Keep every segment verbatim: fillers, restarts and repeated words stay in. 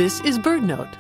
This is BirdNote.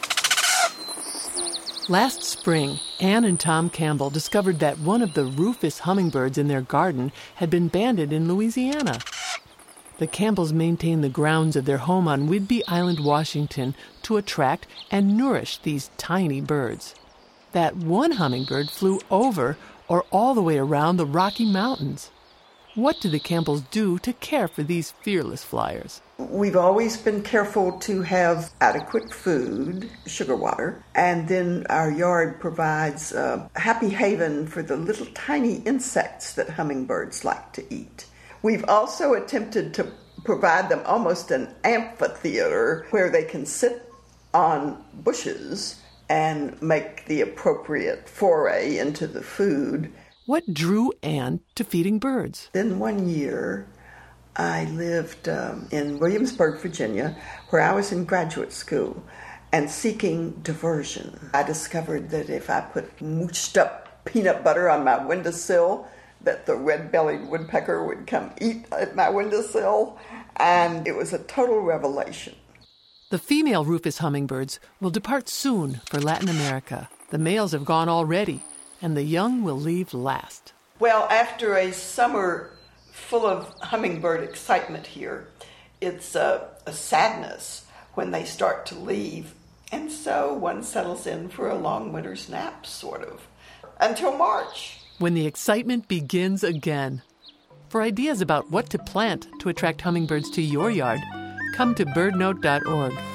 Last spring, Anne and Tom Campbell discovered that one of the rufous hummingbirds in their garden had been banded in Louisiana. The Campbells maintain the grounds of their home on Whidbey Island, Washington, to attract and nourish these tiny birds. That one hummingbird flew over or all the way around the Rocky Mountains. What do the Campbells do to care for these fearless flyers? We've always been careful to have adequate food, sugar water, and then our yard provides a happy haven for the little tiny insects that hummingbirds like to eat. We've also attempted to provide them almost an amphitheater where they can sit on bushes and make the appropriate foray into the food. What drew Anne to feeding birds? Then one year, I lived um, in Williamsburg, Virginia, where I was in graduate school and seeking diversion. I discovered that if I put mooched up peanut butter on my windowsill, that the red-bellied woodpecker would come eat at my windowsill, and it was a total revelation. The female rufous hummingbirds will depart soon for Latin America. The males have gone already, and the young will leave last. Well, after a summer full of hummingbird excitement here, it's a, a sadness when they start to leave, and so one settles in for a long winter's nap, sort of, until March, when the excitement begins again. For ideas about what to plant to attract hummingbirds to your yard, come to bird note dot org.